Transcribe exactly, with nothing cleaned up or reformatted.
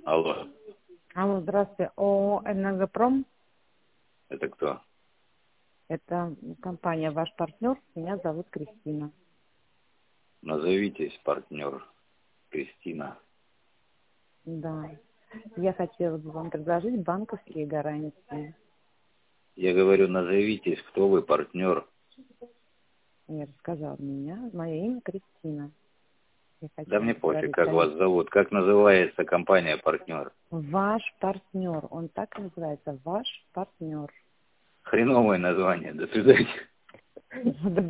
Алло. Алло, здравствуйте. ООО «Энергопром». Это кто? Это компания «Ваш партнер». Меня зовут Кристина. Назовитесь, партнер. Кристина. Да. Я хотела бы вам предложить банковские гарантии. Я говорю, назовитесь, кто вы, партнер. Я рассказала меня. Мое имя Кристина. Я Да хотела мне пофиг, поговорить как о- вас зовут. Как называется компания партнер? Ваш партнер. Он так и называется. Ваш партнер. Хреновое название. До свидания.